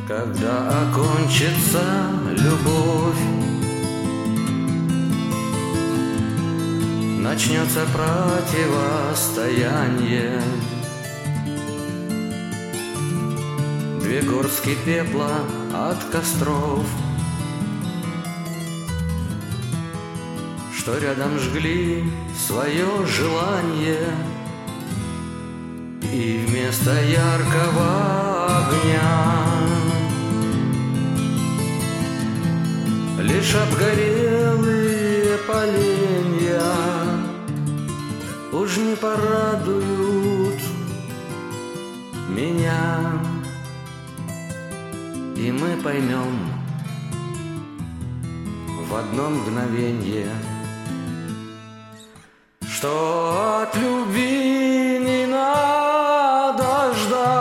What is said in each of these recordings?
Когда окончится любовь, начнется противостояние. Две горстки пепла от костров, что рядом жгли свое желание, и вместо яркого огня лишь обгорелые поленья уж не порадуют меня. И мы поймем в одно мгновенье, что от любви не надо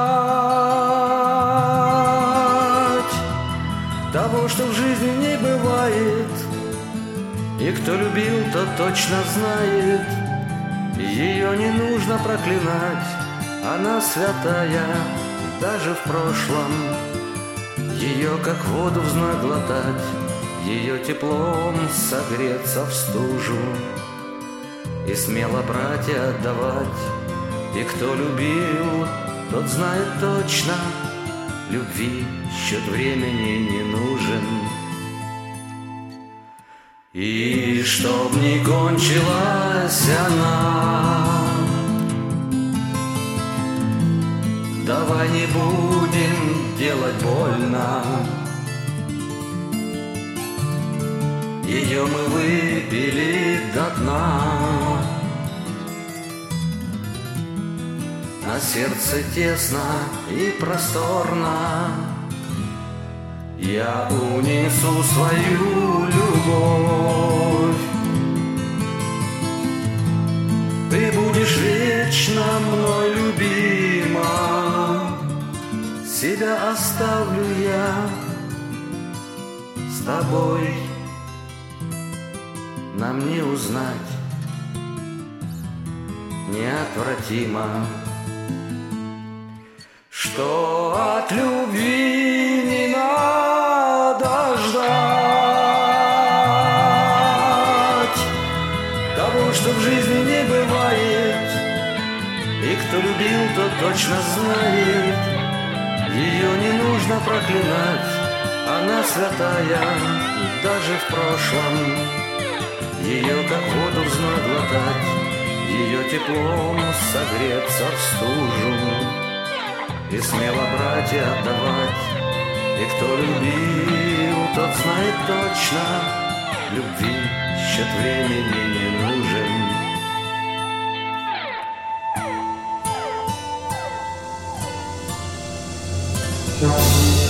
ждать того, что в жизни не бывает. И кто любил, тот точно знает, ее не нужно проклинать, она святая даже в прошлом. Ее как воду в зной глотать, ее теплом согреться в стужу и смело брать и отдавать. И кто любил, тот знает точно, любви счет времени не нужен. И чтоб не кончилась она, давай не будем делать больно. Ее мы выпили до дна, на сердце тесно и просторно. Я унесу свою любовь, ты будешь вечно мной любима. Себя оставлю я с тобой, нам не узнать неотвратимо, что от любви не надо ждать того, что в жизни не бывает. И кто любил, тот точно знает, ее не нужно проклинать, она святая даже в прошлом. Ее как воду в зной глотать, ее теплом согреться в стужу и смело брать и отдавать. И кто любил, тот знает точно, любви счет времени не нужен.